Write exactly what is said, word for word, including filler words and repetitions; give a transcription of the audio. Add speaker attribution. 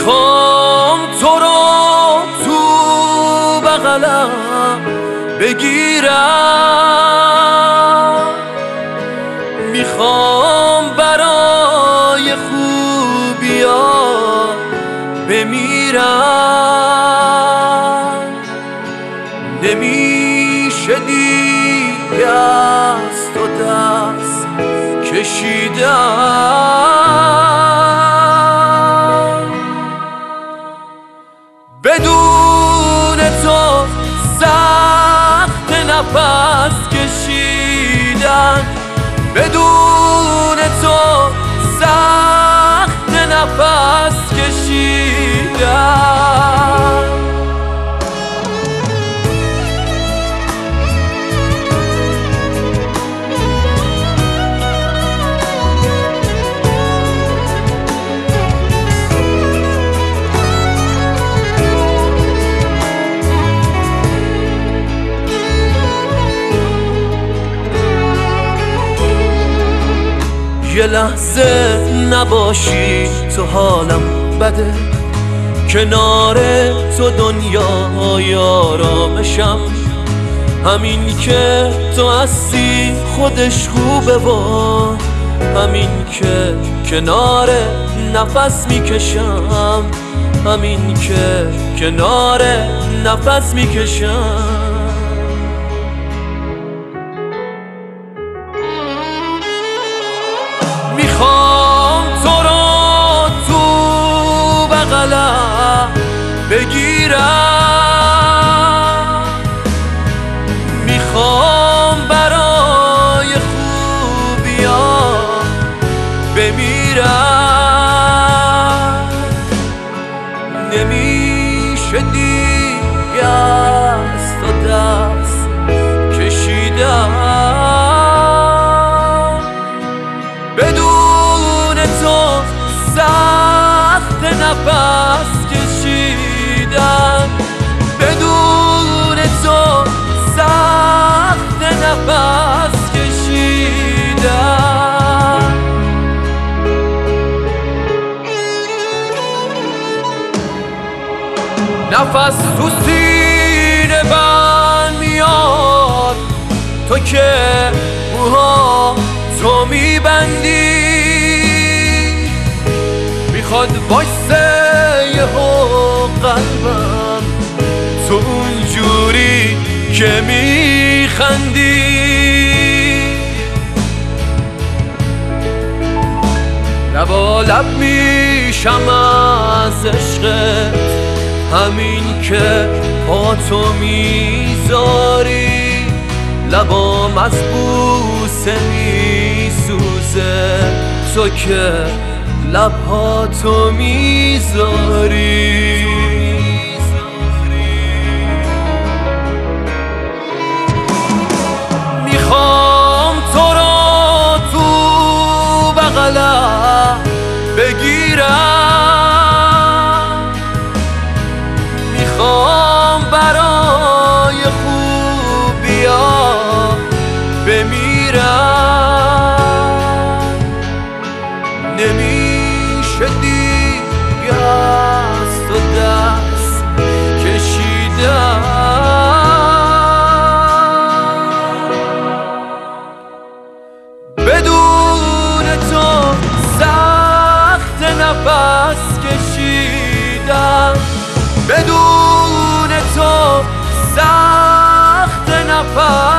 Speaker 1: میخوام تو رو تو بغلم بگیرم، میخوام برای خوبیا بمیرم. نمیشه دیگه از تو دست کشیدم، بدون تو سخت نفس کشیدن، بدون تو سخت نفس کشیدن. یه لحظه نباشی تو حالم بده، کنار تو دنیای آرامشم. همین که تو هستی خودش خوبه و همین که کنار نفس میکشم، همین که کنار نفس میکشم. میخوام تو رو تو بغلم بگیرم، میخوام برای خوبیا بمیرم. نمیشه دیگه از تو دست کشیدم، بدون تو سخت نفس کشیدن، بدون تو سخت نفس کشیدن. نفس تو سینه بند میاد، تو که موها تو میبندی، میخواد وایسه یهو قلبم تو اونجوری که میخندی. لبا لب میشم از عشقت، همین که با تو میذاری لبام از بوسه میسوزه، تو که لبها تو میذاری. میخوام تو رو تو بغلم بگیرم، میخوام برای خوبیا بمیرم. نمیشه دیگه از تو دست کشیدم، بدون تو سخت نفس کشیدم، بدون تو سخت نفس